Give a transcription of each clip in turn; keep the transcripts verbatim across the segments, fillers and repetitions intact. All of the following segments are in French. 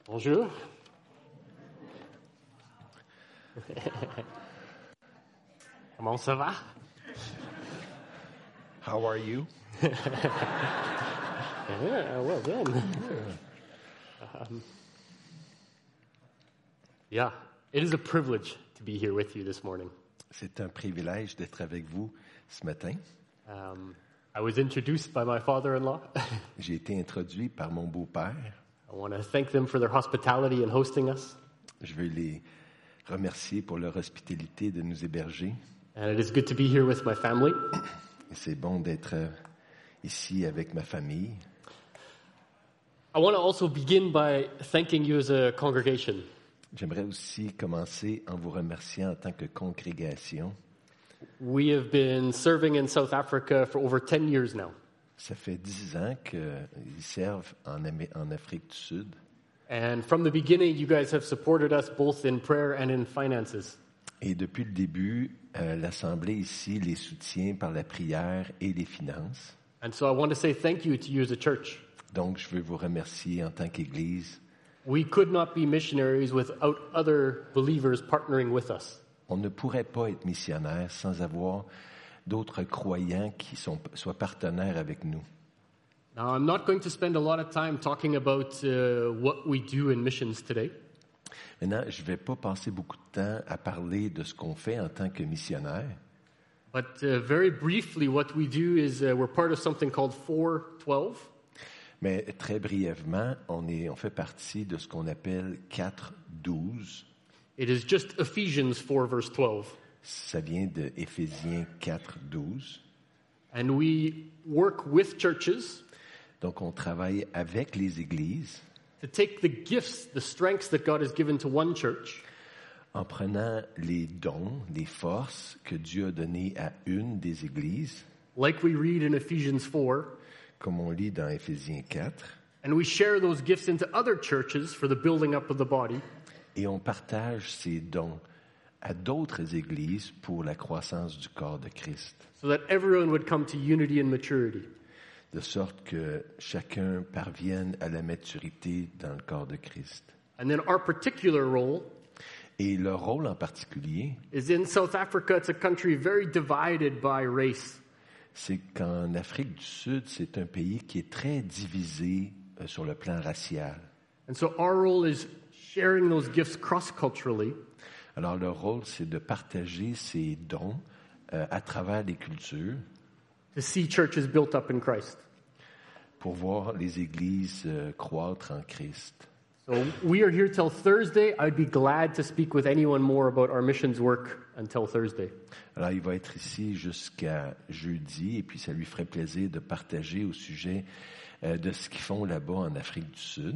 Bonjour. Comment ça va? How are you? Yeah, well done. Um, yeah, it is a privilege to be here with you this morning. C'est un privilège d'être avec vous ce matin. Um, I was introduced by my father-in-law. J'ai été introduit par mon beau-père. I want to thank them for their hospitality in hosting us. Je veux les remercier pour leur hospitalité de nous héberger. And it is good to be here with my family. Et c'est bon d'être euh, ici avec ma famille. I want to also begin by thanking you as a congregation. J'aimerais aussi commencer en vous remerciant en tant que congrégation. We have been serving in South Africa for over ten years now. Ça fait dix ans qu'ils servent en, Amé- en Afrique du Sud. And from the beginning, you guys have supported us both in prayer and in finances. Et depuis le début, euh, l'Assemblée ici les soutient par la prière et les finances. And so I want to say thank you to you as a church. Donc, je veux vous remercier en tant qu'Église. We could not be missionaries without other believers partnering with us. On ne pourrait pas être missionnaire sans avoir d'autres croyants qui sont, soient partenaires avec nous. Now, I'm not going to spend a lot of time talking about uh, what we do in missions today. Maintenant, je ne vais pas passer beaucoup de temps à parler de ce qu'on fait en tant que missionnaire. But uh, very briefly, what we do is uh, we're part of something called four twelve. Mais très brièvement, on, est, on fait partie de ce qu'on appelle quatre douze. It is just Ephesians four, verse twelve. Ça vient de Éphésiens quatre douze. And we work with churches Donc, on travaille avec les églises to take the gifts, the strengths that God has given to one church, en prenant les dons, les forces que Dieu a données à une des églises, like we read in Ephesians four, comme on lit dans Éphésiens quatre, and we share those gifts into other churches for the building up of the body. et on partage ces dons à d'autres églises pour la croissance du corps de Christ, So that everyone would come to unity and maturity. de sorte que chacun parvienne à la maturité dans le corps de Christ. And then our particular role Et leur rôle en particulier, is in South Africa. It's a country very divided by race. c'est qu'en Afrique du Sud, c'est un pays qui est très divisé euh, sur le plan racial. And so our role is sharing those gifts cross-culturally Alors leur rôle, c'est de partager ces dons euh, à travers les cultures to see churches built up in Christ. pour voir les églises euh, croître en Christ. So we are here till Thursday. I'd be glad to speak with anyone more about our missions work until Thursday. Alors il va être ici jusqu'à jeudi et puis ça lui ferait plaisir de partager au sujet euh, de ce qu'ils font là-bas en Afrique du Sud.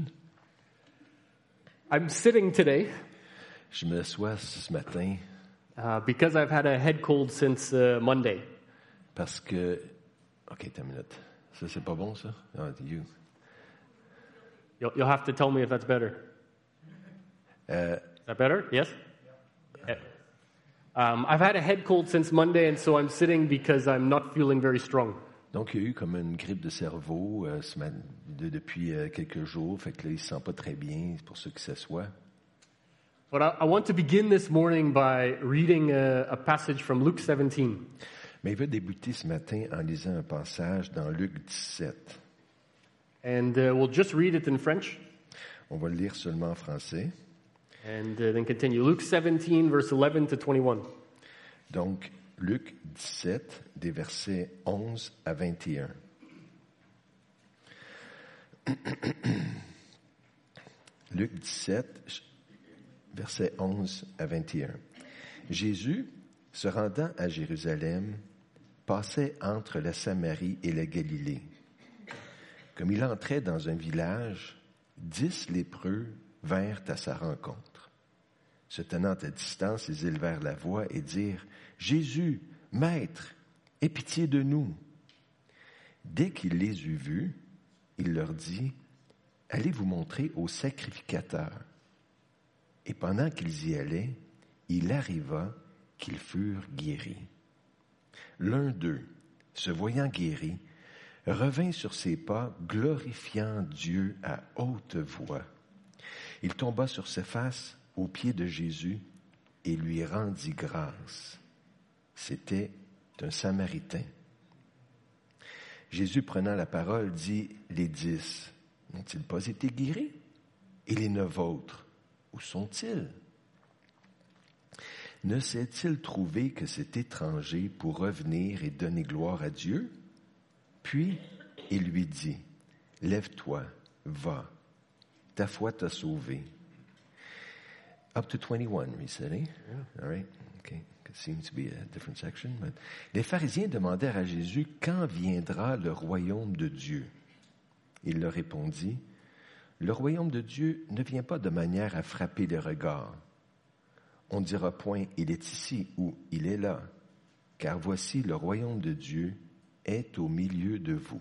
I'm sitting today Je me sois ce matin uh, because I've had a head cold since uh, Monday. parce que... OK, t'as une minute. Ça, c'est pas bon, ça? Ah, you. You'll, you'll have to tell me if that's better. Euh, Is that better? Yes? Yeah. Um, I've had a head cold since Monday, and so I'm sitting because I'm not feeling very strong. donc, il y a eu comme une grippe de cerveau euh, ce mat- de- depuis euh, quelques jours. Fait que là, il se sent pas très bien, c'est pour ça qu'il s'assoit. But I, I want to begin this morning by reading a, a passage from Luke seventeen. Mais il va débuter ce matin en lisant un passage dans Luc dix-sept. And uh, we'll just read it in French On va le lire seulement en français. and uh, then continue. Luke seventeen, verse eleven to twenty-one. Donc, Luc dix-sept, des versets onze à vingt et un. Luc dix-sept, versets onze à vingt et un. Jésus, se rendant à Jérusalem, passait entre la Samarie et la Galilée. Comme il entrait dans un village, dix lépreux vinrent à sa rencontre. Se tenant à distance, ils élevèrent la voix et dirent « Jésus, Maître, aie pitié de nous !» Dès qu'il les eut vus, il leur dit « Allez vous montrer au sacrificateur. » Et pendant qu'ils y allaient, il arriva qu'ils furent guéris. L'un d'eux, se voyant guéri, revint sur ses pas, glorifiant Dieu à haute voix. Il tomba sur ses faces aux pieds de Jésus et lui rendit grâce. C'était un Samaritain. Jésus, prenant la parole, dit, les dix n'ont-ils pas été guéris? Et les neuf autres, où sont-ils? Ne s'est-il trouvé que cet étranger pour revenir et donner gloire à Dieu? Puis, il lui dit, lève-toi, va, ta foi t'a sauvé. Up to twenty-one, we said, eh? Yeah. All right. Okay. It seems to be a different section. But... Les pharisiens demandèrent à Jésus, quand viendra le royaume de Dieu? Il leur répondit, le royaume de Dieu ne vient pas de manière à frapper les regards. On ne dira point, il est ici ou il est là, car voici le royaume de Dieu est au milieu de vous.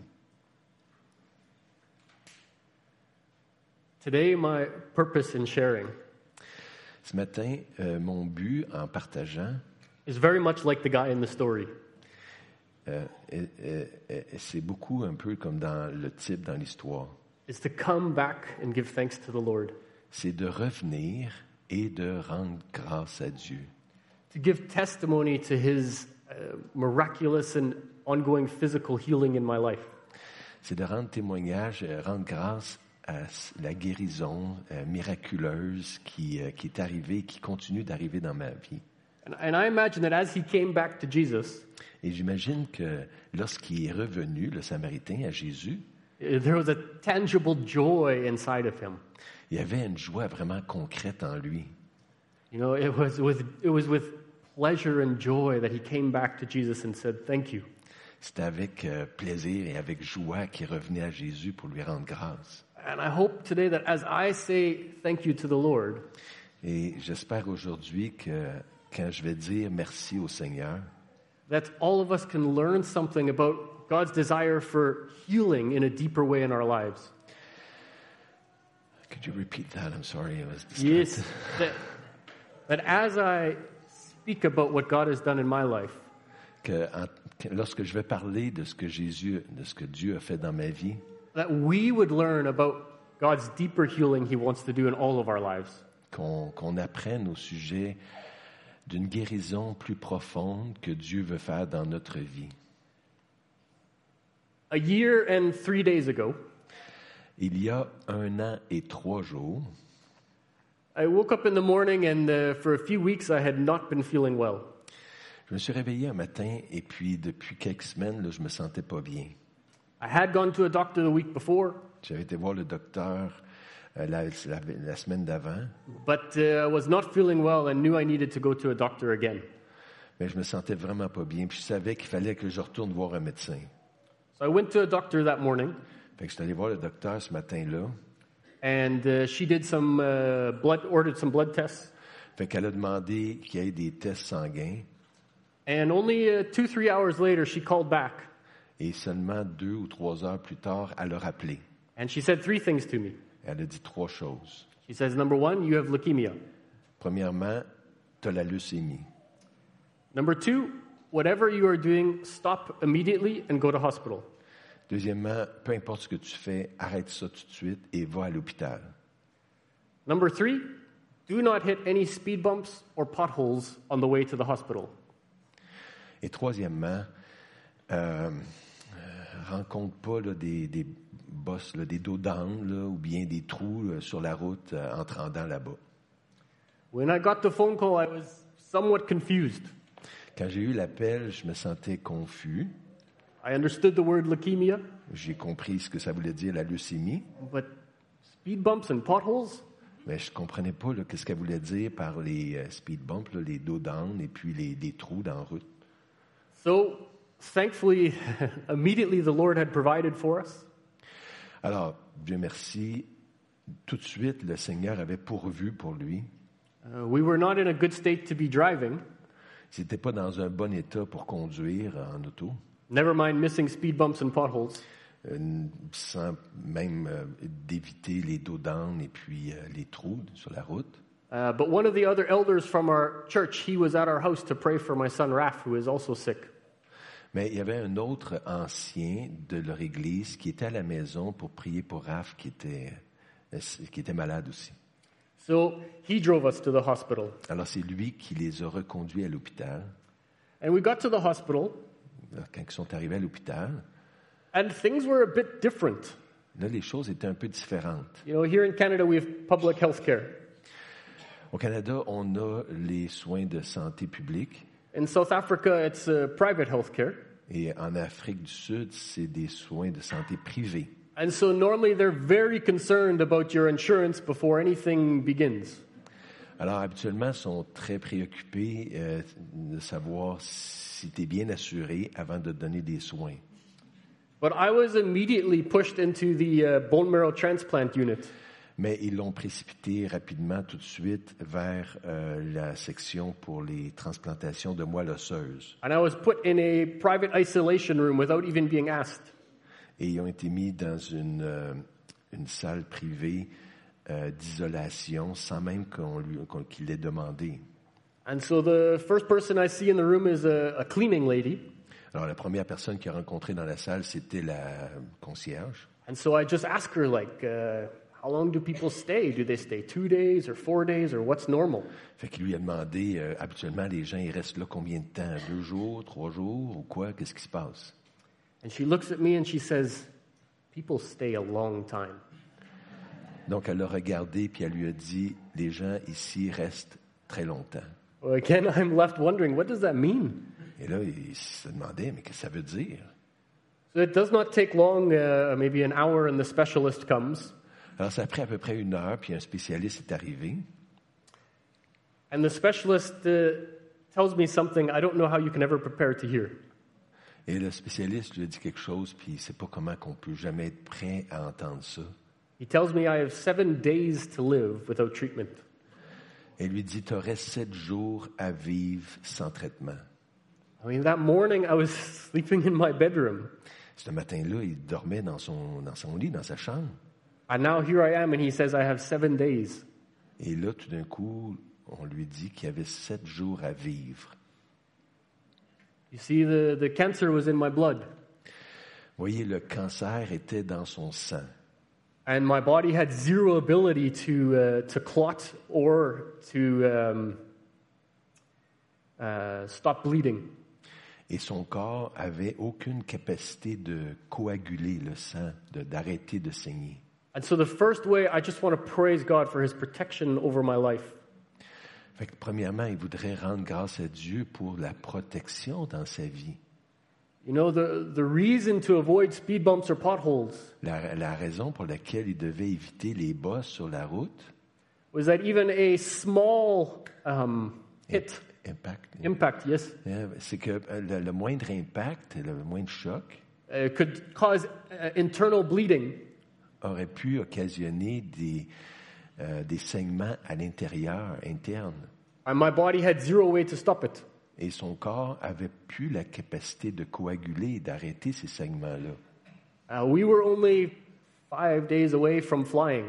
Today, my purpose in sharing Ce matin, euh, mon but en partageant is very much like the guy in the story. euh, euh, euh, c'est beaucoup un peu comme dans le type dans l'histoire. Is to come back and give thanks to the Lord. C'est de revenir et de rendre grâce à Dieu. To give testimony to his uh, miraculous and ongoing physical healing in my life. C'est de rendre témoignage, euh, rendre grâce à la guérison euh, miraculeuse qui, euh, qui est arrivée, qui continue d'arriver dans ma vie. And, and I imagine that as he came back to Jesus, Et j'imagine que lorsqu'il est revenu, le Samaritain, à Jésus, there was a tangible joy inside of him. il y avait une joie vraiment concrète en lui. You know, it was with it was with pleasure and joy that he came back to Jesus and said, "Thank you." C'était avec euh, plaisir et avec joie qu'il revenait à Jésus pour lui rendre grâce. And I hope today that as I say thank you to the Lord, Et j'espère aujourd'hui que quand je vais dire merci au Seigneur, that all of us can learn something about God's desire for healing in a deeper way in our lives. could you repeat that? I'm sorry, I was distracted. Yes, that, that as I speak about what God has done in my life, Que, en- que lorsque je vais parler de ce que Jésus, de ce que Dieu a fait dans ma vie, that we would learn about God's deeper healing He wants to do in all of our lives. qu'on, qu'on apprenne au sujet d'une guérison plus profonde que Dieu veut faire dans notre vie. A year and three days ago, Il y a un an et trois jours, I woke up in the morning and uh, for a few weeks I had not been feeling well. je me suis réveillé un matin et puis depuis quelques semaines, là, je me sentais pas bien. I had gone to a doctor the week before, J'avais été voir le docteur euh, la, la, la semaine d'avant, but uh, was not feeling well and knew I needed to go to a doctor again. mais je me sentais vraiment pas bien. Puis je savais qu'il fallait que je retourne voir un médecin. So I went to a doctor that morning, Fait que je suis allé voir le docteur ce matin-là. and uh, she did some uh, blood, ordered some blood tests, Fait qu'elle a demandé qu'il y ait des tests sanguins. and only uh, two, three hours later she called back, Et seulement deux ou trois heures plus tard, elle a rappelé. and she said three things to me. Elle a dit trois choses. She says, number one, you have leukemia. Premièrement, tu as la leucémie. Number two, whatever you are doing, stop immediately and go to hospital. Deuxièmement, peu importe ce que tu fais, arrête ça tout de suite et va à l'hôpital. Number three, do not hit any speed bumps or potholes on the way to the hospital. Et troisièmement, euh, euh, rencontre pas là, des, des bosses, là, des dos d'âne là, ou bien des trous là, sur la route euh, en te rendant là-bas. When I got the phone call, I was somewhat confused. Quand j'ai eu l'appel, je me sentais confus. I understood the word leukemia, J'ai compris ce que ça voulait dire la leucémie, but speed bumps and potholes? mais je comprenais pas là, ce qu'elle voulait dire par les euh, speed bumps, là, les dos d'âne et puis les, les trous dans la route. So, thankfully, immediately the Lord had provided for us. Alors, Dieu merci, tout de suite, le Seigneur avait pourvu pour lui. Uh, we were not in a good state to be driving, Il n'était pas dans un bon état pour conduire en auto, never mind missing speed bumps and potholes. euh, sans même euh, d'éviter les dos d'âne et puis euh, les trous sur la route. Uh, but one of the other elders from our church, he was at our house to pray for my son Raf, who is also sick. Mais il y avait un autre ancien de leur église qui était à la maison pour prier pour Raph qui était, euh, qui était malade aussi. So he drove us to the hospital. Alors, c'est lui qui les a reconduits à l'hôpital. And we got to the hospital, Alors, quand ils sont arrivés à l'hôpital, and things were a bit different. là, les choses étaient un peu différentes. You know, here in Canada, we have public health care. Au Canada, on a les soins de santé publique. In South Africa, it's uh, private health care. Et en Afrique du Sud, c'est des soins de santé privés. And so normally they're very concerned about your insurance before anything begins. Alors, habituellement, ils sont très préoccupés euh, de savoir si tu es bien assuré avant de te donner des soins. But I was immediately pushed into the uh, bone marrow transplant unit. Mais ils l'ont précipité rapidement tout de suite vers euh, la section pour les transplantations de moelle osseuse. And I was put in a private isolation room without even being asked. Et ils ont été mis dans une, euh, une salle privée euh, d'isolation sans même qu'on lui, qu'on, qu'il l'ait demandé. And so the first person I see in the room is a, a cleaning lady. Alors, la première personne qu'il a rencontrée dans la salle, c'était la concierge. And so I just ask her, like, uh, how long do people stay? Do they stay two days or four days or what's normal? Fait qu'il lui a demandé, euh, habituellement, les gens, ils restent là combien de temps? Deux jours, trois jours ou quoi? Qu'est-ce qui se passe? And she looks at me and she says, people stay a long time. Donc, elle l'a regardé puis elle lui a dit, les gens ici restent très longtemps. Well, again, I'm left wondering, what does that mean? Et là, il se demandait, mais qu'est-ce que ça veut dire? So it does not take long, uh, maybe an hour, and the specialist comes. Alors, ça a pris à peu près une heure, puis un spécialiste est arrivé. And the specialist uh, tells me something I don't know how you can ever prepare to hear. Et le spécialiste lui a dit quelque chose, puis il ne sait pas comment qu'on peut jamais être prêt à entendre ça. He tells me I have seven days to live without treatment. Et lui dit, tu aurais sept jours à vivre sans traitement. I mean, that morning I was sleeping in my bedroom. Ce matin-là, il dormait dans son, dans son lit, dans sa chambre. And now here I am, and he says I have seven days. Et là, tout d'un coup, on lui dit qu'il y avait sept jours à vivre. You see, the, the cancer was in my blood. Vous voyez, le cancer était dans son sang. And my body had zero ability to, uh, to clot or to um, uh, stop bleeding. Et son corps avait aucune capacité de coaguler le sang, de, d'arrêter de saigner. And so the first way, I just want to praise God for his protection over my life. Fait que, premièrement, il voudrait rendre grâce à Dieu pour la protection dans sa vie. You know, the, the reason to avoid speed bumps or potholes La, la raison pour laquelle il devait éviter les bosses sur la route, was that even a small um, hit, impact, impact, yes, euh, c'est que euh, le, le moindre impact, le moindre choc, uh, could cause uh, internal bleeding. aurait pu occasionner des, euh, des saignements à l'intérieur, interne. And my body had zero way to stop it. Et son corps avait plus la capacité de coaguler et d'arrêter ces saignements-là. Uh, we were only five days away from flying.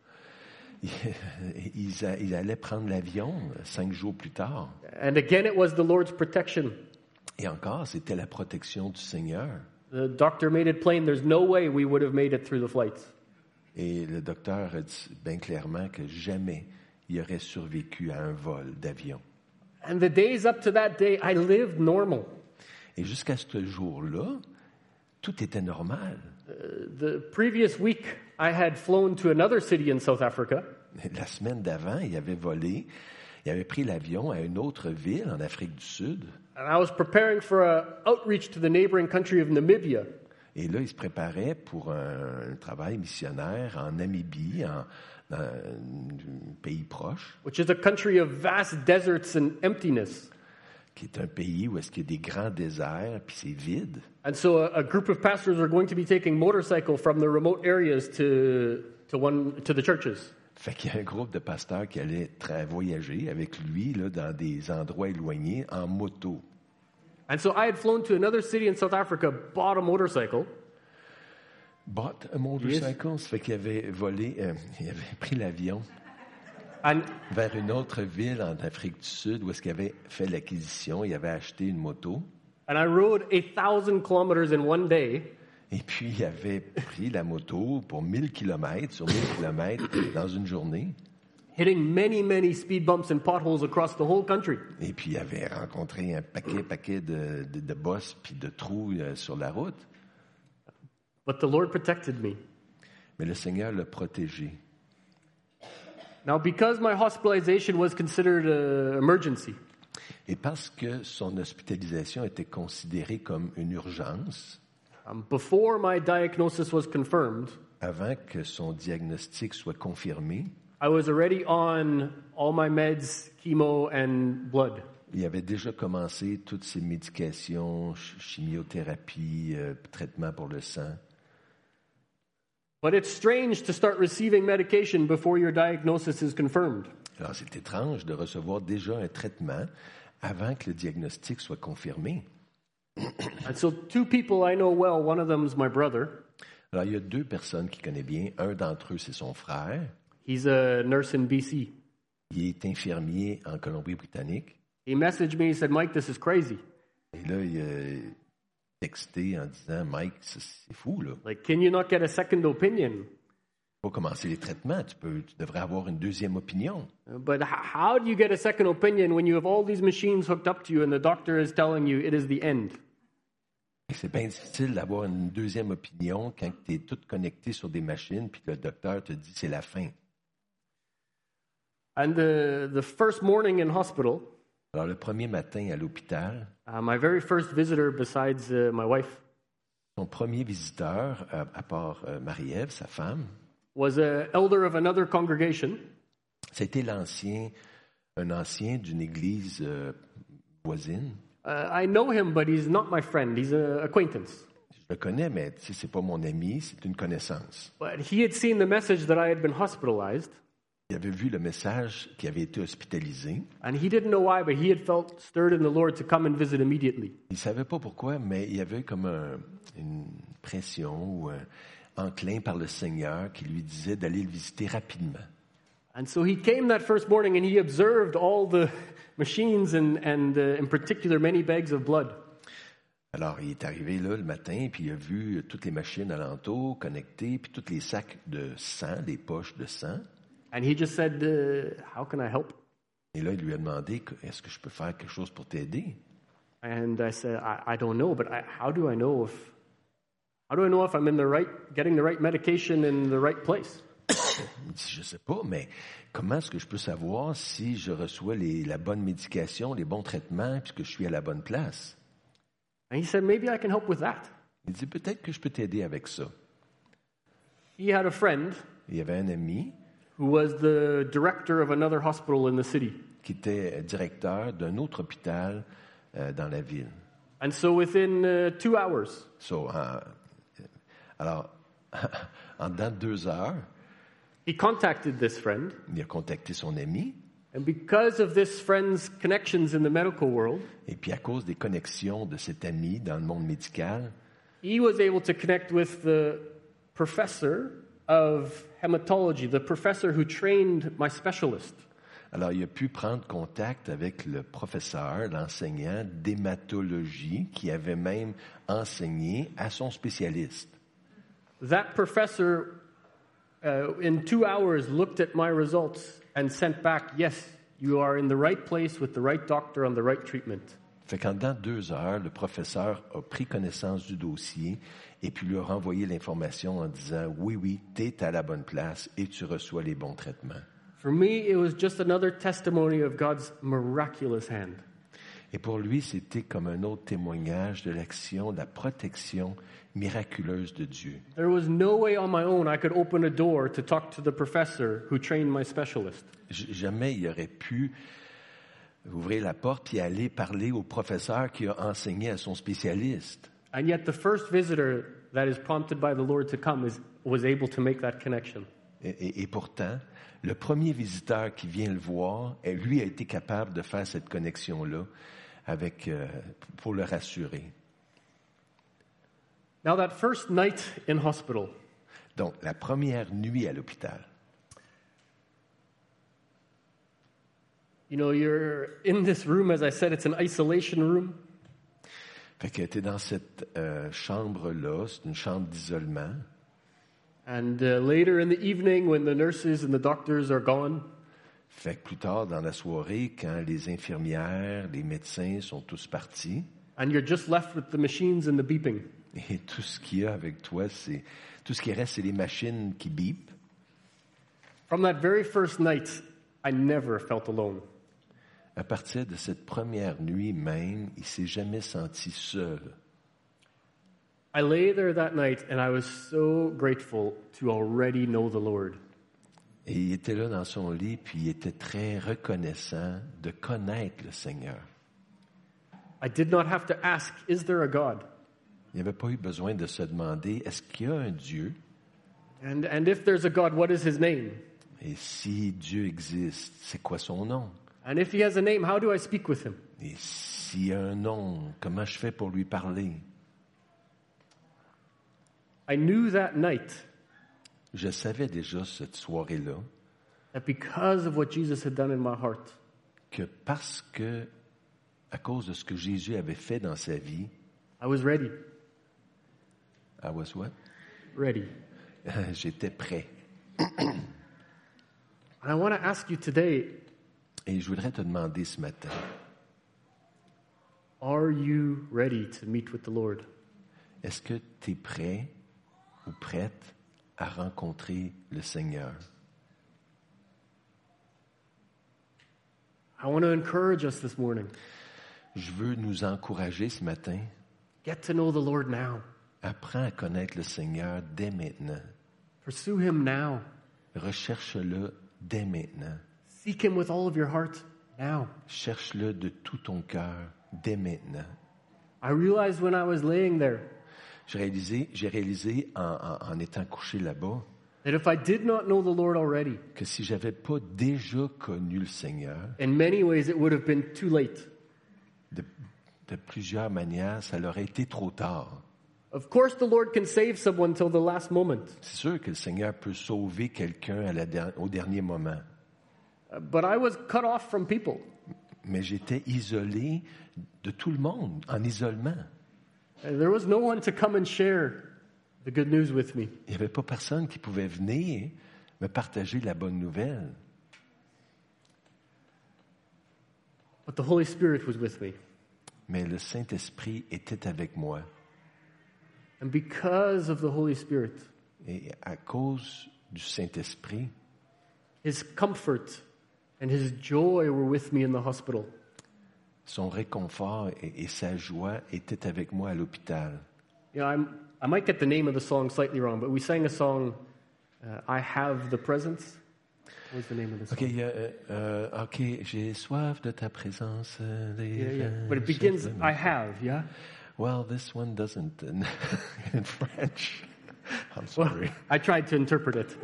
Ils, a- ils allaient prendre l'avion euh, cinq jours plus tard. And again, it was the Lord's protection. Et encore, c'était la protection du Seigneur. The doctor made it plain there's no way we would have made it through the flights. Et le docteur a dit bien clairement que jamais il aurait survécu à un vol d'avion. And the days up to that day, I lived normal. Et jusqu'à ce jour-là, tout était normal. Uh, the previous week, I had flown to another city in South Africa. La semaine d'avant, il avait volé, il avait pris l'avion à une autre ville en Afrique du Sud. And I was preparing for an outreach to the neighboring country of Namibia. Et là, il se préparait pour un, un travail missionnaire en Namibie, en, dans un pays proche, Which is a country of vast deserts and emptiness. qui est un pays où est-ce qu'il y a des grands déserts, puis c'est vide. And so a, a group of pastors are going to be taking motorcycle from the remote areas to, to, one, to the churches. Fait qu'il y a un groupe de pasteurs qui allaient tra- voyager avec lui là, dans des endroits éloignés en moto. And so I had flown to another city in South Africa, bought a motorcycle, Bought a motorcycle, ça fait qu'il avait volé, euh, il avait pris l'avion and, vers une autre ville en Afrique du Sud où est-ce qu'il avait fait l'acquisition, il avait acheté une moto. and I rode a thousand kilometers in one day. Et puis, il avait pris la moto pour mille kilomètres, sur mille kilomètres, dans une journée. hitting many, many speed bumps and potholes across the whole country. Et puis, il avait rencontré un paquet, paquet de, de, de bosses puis de trous euh, sur la route. But the Lord protected me. Mais le Seigneur l'a protégé. Now, because my hospitalization was considered an emergency, Et parce que son hospitalisation était considérée comme une urgence, um, before my diagnosis was confirmed, avant que son diagnostic soit confirmé, I was already on all my meds, chemo, and blood. il avait déjà commencé toutes ses médications, ch- chimiothérapie, euh, traitement pour le sang. But it's strange to start receiving medication before your diagnosis is confirmed. Alors, c'est étrange de recevoir déjà un traitement avant que le diagnostic soit confirmé. And so, two people I know well, one of them is my brother. Alors, il y a deux personnes qui connaissent bien. Un d'entre eux, c'est son frère. He's a nurse in B C. Il est infirmier en Colombie-Britannique. He messaged me, he said, Mike, this is crazy. Et là, il a texté en disant, Mike, ça, c'est fou, là. Like, can you not get a second opinion? Pour commencer les traitements, tu, peux, tu devrais avoir une deuxième opinion. Uh, But h- how do you get a second opinion when you have all these machines hooked up to you and the doctor is telling you it is the end? Et c'est bien difficile d'avoir une deuxième opinion quand tu es tout connecté sur des machines puis que le docteur te dit c'est la fin. And the, the first morning in hospital, Alors, le premier matin à l'hôpital, uh, my very first visitor besides uh, my wife son premier visiteur, à, à part euh, Marie-Ève, sa femme, was an elder of another congregation. c'était l'ancien, un ancien d'une église euh, voisine. Uh, I know him, but he's not my friend. He's an acquaintance. Je le connais, mais tu sais, c'est pas mon ami, c'est une connaissance. But he had seen the message that I had been hospitalized, Il avait vu le message qui avait été hospitalisé. and he didn't know why, but he had felt stirred in the Lord to come and visit immediately. Il savait pas pourquoi, mais il y avait comme un- une pression ou un enclin par le Seigneur qui lui disait d'aller le visiter rapidement. And so he came that first morning and he observed all the machines and, and uh, in particular, many bags of blood. Alors, il est arrivé là le matin, puis il a vu toutes les machines alentour connectées, puis tous les sacs de sang, des poches de sang. And he just said, uh, How can I help? Et là, il lui a demandé, est-ce que je peux faire quelque chose pour t'aider? And I said, I, I don't know, but I, how do I know if how do I know if I'm in the right, getting the right medication in the right place? Il dit, je sais pas, mais comment est-ce que je peux savoir si je reçois les- la bonne médication, les bons traitements, puis que je suis à la bonne place? And he said, maybe I can help with that. Il dit, peut-être que je peux t'aider avec ça. He had a friend Il y avait un ami who was the director of another hospital in the city. qui était directeur d'un autre hôpital euh, dans la ville. And so within uh, two hours, So, en- alors, en dedans de deux heures, he contacted this friend. il a contacté son ami, And because of this friend's connections in the medical world, et puis à cause des connexions de cet ami dans le monde médical, he was able to connect with the professor of hematology, the professor who trained my specialist. alors il a pu prendre contact avec le professeur, l'enseignant d'hématologie, qui avait même enseigné à son spécialiste. That professor, uh, in two hours, looked at my results and sent back, yes, you are in the right place with the right doctor on the right treatment. Fait qu'en dedans de deux heures, le professeur a pris connaissance du dossier et puis lui a renvoyé l'information en disant « Oui, oui, tu es à la bonne place et tu reçois les bons traitements. For me, it was just another testimony of God's miraculous hand. » Et pour lui, c'était comme un autre témoignage de l'action, de la protection miraculeuse de Dieu. There was no way on my own I could open a door to talk to the professor who trained my specialist. J- Jamais il aurait pu ouvrir la porte et aller parler au professeur qui a enseigné à son spécialiste. And yet the first visitor that is prompted by the Lord to come is, was able to make that connection. Et, et- et pourtant, le premier visiteur qui vient le voir, eh, lui a été capable de faire cette connexion-là avec, euh, pour le rassurer. Now that first night in hospital, Donc, la première nuit à l'hôpital, you know, you're in this room, as I said, it's an isolation room. fait que tu es dans cette euh, chambre-là, c'est une chambre d'isolement. And uh, later in the evening, when the nurses and the doctors are gone, Fait que plus tard dans la soirée, quand les infirmières, les médecins sont tous partis, and you're just left with the machines and the beeping, et tout ce qu'il y a avec toi, c'est tout ce qui reste, c'est les machines qui bipent. from that very first night, I never felt alone. À partir de cette première nuit même, il s'est jamais senti seul. I lay there that night and I was so grateful to already know the Lord. Et il était là dans son lit, puis il était très reconnaissant de connaître le Seigneur. I did not have to ask, is there a God? Il n'avait pas eu besoin de se demander, est-ce qu'il y a un Dieu? And, and if there's a God, what is his name? Et si Dieu existe, c'est quoi son nom? And if he has a name, how do I speak with him? Et s'il y a un nom, comment je fais pour lui parler? I knew that night Je savais déjà cette soirée-là that because of what Jesus had done in my heart, que parce que, à cause de ce que Jésus avait fait dans sa vie, I was ready, I was what? ready. J'étais prêt. And I want to ask you today, Et je voudrais te demander ce matin, are you ready to meet with the Lord? est-ce que tu es prêt ou prête à rencontrer le Seigneur? I want to encourage us this morning. Je veux nous encourager ce matin. Get to know the Lord now. Apprends à connaître le Seigneur dès maintenant. Pursue him now. Recherche-le dès maintenant. Seek him with all of your heart now. Cherche-le de tout ton cœur dès maintenant. I realized when I was laying there J'ai réalisé, j'ai réalisé en, en, en étant couché là-bas that if I did not know the Lord already, que si j'avais pas déjà connu le Seigneur, in many ways it would have been too late. de, de plusieurs manières, ça aurait été trop tard. Of course, the Lord can save someone till the last moment, C'est sûr que le Seigneur peut sauver quelqu'un à la der- au dernier moment. Uh, but I was cut off from people. Mais j'étais isolé de tout le monde, en isolement. And there was no one to come and share the good news with me. Il n'y avait pas personne qui pouvait venir me partager la bonne nouvelle. But the Holy Spirit was with me. Mais le Saint-Esprit était avec moi. And because of the Holy Spirit, Et à cause du Saint-Esprit, his comfort and his joy were with me in the hospital. son réconfort et, et sa joie étaient avec moi à l'hôpital. You know, I'm, I might get the name of the song slightly wrong, but we sang a song, uh, I Have the Presence. What was the name of the song? OK, euh, euh, OK, j'ai soif de ta présence. euh, Yeah, yeah. les- But it begins, I have, yeah? Well, this one doesn't in, in French. I'm Well, sorry. I tried to interpret it.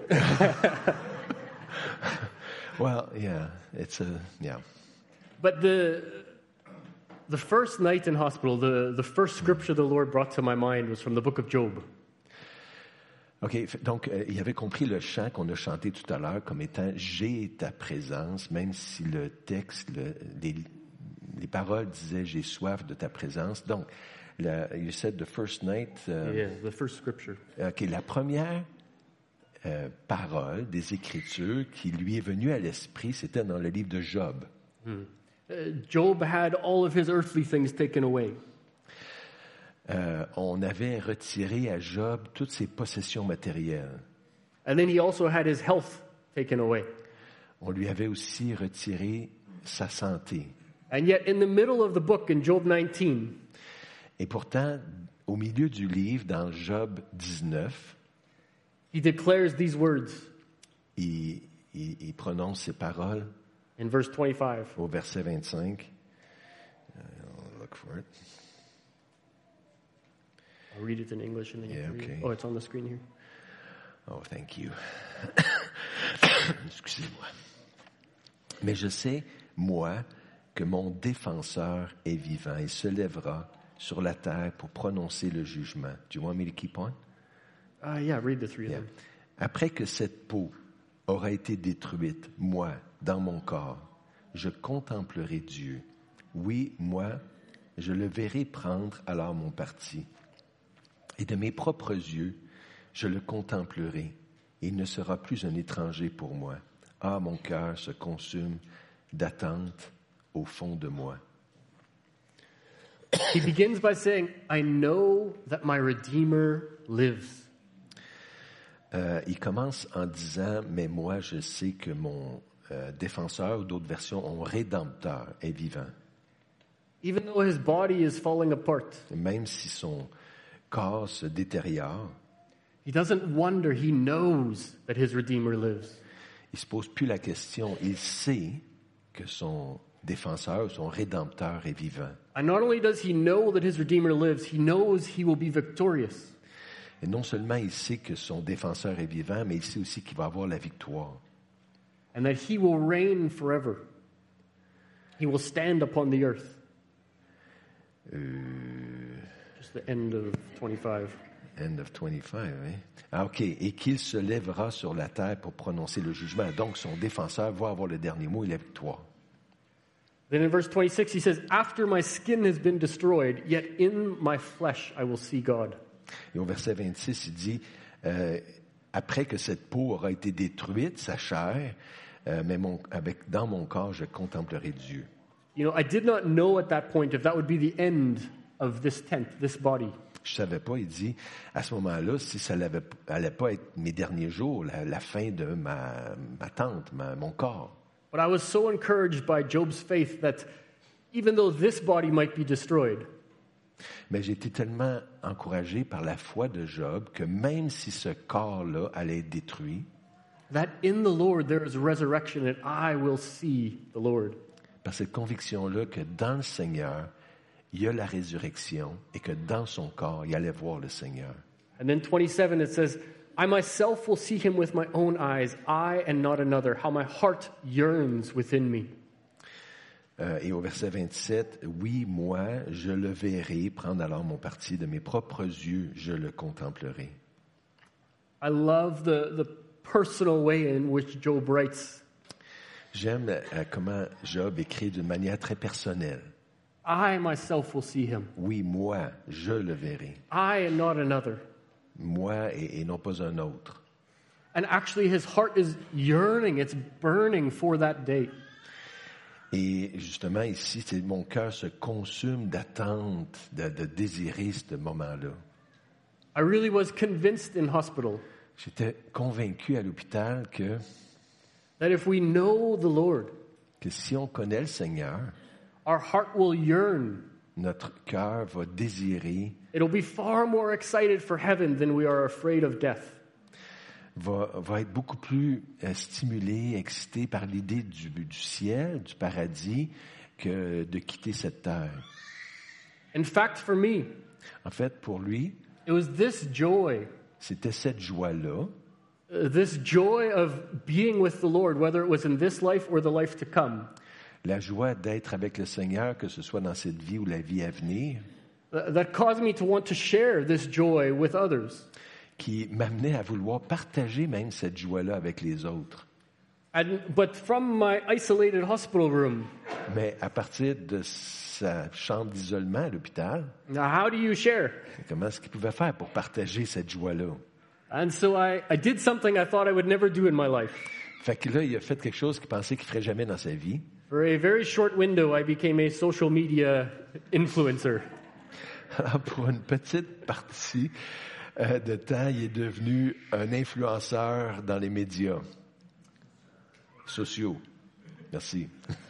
Well, yeah, it's a, yeah. But the, the first night in hospital, the, the first scripture the Lord brought to my mind was from the book of Job. OK, f- donc euh, il avait compris le chant qu'on a chanté tout à l'heure comme étant « J'ai ta présence », même si le texte, le- les, les paroles disaient « J'ai soif de ta présence ». Donc, la, you said the first night... euh, Yeah, the first scripture. OK, la première euh, parole des Écritures qui lui est venue à l'esprit, c'était dans le livre de Job. Uh, Job had all of his earthly things taken away. Euh, on avait retiré à Job toutes ses possessions matérielles. And then he also had his health taken away. On lui avait aussi retiré sa santé. And yet, in the middle of the book, in Job nineteen, Et pourtant, au milieu du livre, dans Job dix-neuf, he declares these words il, il- il prononce ces paroles in verse twenty-five. au verset vingt-cinq. Uh, I'll look for it. I'll read it in English and then you Yeah, can read it. okay. Oh, it's on the screen here. Oh, thank you. Excusez-moi. Mais je sais, moi, que mon défenseur est vivant et se lèvera sur la terre pour prononcer le jugement. Do you want me to keep on? Uh, yeah, read the three Yeah. of them. Après que cette peau aura été détruite, moi, dans mon corps, je contemplerai Dieu. Oui, moi, je le verrai prendre alors mon parti. Et de mes propres yeux, je le contemplerai. Et il ne sera plus un étranger pour moi. Ah, mon cœur se consume d'attente au fond de moi. He begins by saying, I know that my Redeemer lives. Euh, il commence en disant, mais moi je sais que mon euh, défenseur, ou d'autres versions, mon rédempteur est vivant. Even though his body is falling apart, Même si son corps se détériore, he doesn't wonder, he knows that his Redeemer lives. il ne se pose plus la question. Il sait que son défenseur, son rédempteur est vivant. And not only does he know that his Redeemer lives, he knows he will be victorious. Et non seulement il sait que son défenseur est vivant, mais il sait aussi qu'il va avoir la victoire. And that he will reign forever. He will stand upon the earth. Euh, Just the end of twenty-five. End of twenty-five, hein? Ah, OK. Et qu'il se lèvera sur la terre pour prononcer le jugement. Donc, son défenseur va avoir le dernier mot et la victoire. Then in verse twenty-six, he says, After my skin has been destroyed, yet in my flesh I will see God. Et au verset vingt-six, il dit, euh, après que cette peau aura été détruite, sa chair, euh, mais mon, avec, dans mon corps, je contemplerai Dieu. You know, I did not know at that point if that would be the end of this tent, this body. Je savais pas, il dit, à ce moment-là, si ça n'allait pas être mes derniers jours, la, la fin de ma, ma tente, ma, mon corps. But I was so encouraged by Job's faith that even though this body might be destroyed, Mais j'ai été tellement encouragé par la foi de Job que même si ce corps-là allait être détruit, that in the Lord there is resurrection and I will see the Lord. par cette conviction-là que dans le Seigneur, il y a la résurrection et que dans son corps, il allait voir le Seigneur. And then twenty-seven, it says, I myself will see him with my own eyes, I and not another, how my heart yearns within me. Euh, et au verset vingt-sept, oui, moi, je le verrai prendre alors mon parti de mes propres yeux, je le contemplerai. I love the, the personal way in which Job writes. J'aime euh, comment Job écrit d'une manière très personnelle. I myself will see him. Oui, moi, je le verrai. I and not another. Moi et, et non pas un autre. And actually his heart is yearning, it's burning for that day. Et justement, ici, c'est, mon cœur se consume d'attente, de, de désirer ce moment-là. I really was convinced in hospital J'étais convaincu à l'hôpital que, that if we know the Lord, que si on connaît le Seigneur, our heart will yearn. notre cœur va désirer, It'll be far more excited for heaven than we are afraid of death. va, va être beaucoup plus euh, stimulé, excité par l'idée du, du ciel, du paradis, que de quitter cette terre. In fact, for me, En fait, pour lui, it was this joy, c'était cette joie-là, uh, this joy of being with the Lord, whether it was in this life or the life to come, la joie d'être avec le Seigneur, que ce soit dans cette vie ou la vie à venir, uh, that caused me to want to share this joy with others. qui m'amenait à vouloir partager même cette joie-là avec les autres. And, but from my isolated hospital room, Mais à partir de sa chambre d'isolement à l'hôpital, now how do you share? comment est-ce qu'il pouvait faire pour partager cette joie-là? And so I, I did something I thought I would never do in my life. Fait que là, il a fait quelque chose qu'il pensait qu'il ferait jamais dans sa vie. For a very short window, I became a social media influencer. Alors, pour une petite partie euh, de temps, il est devenu un influenceur dans les médias sociaux. Merci.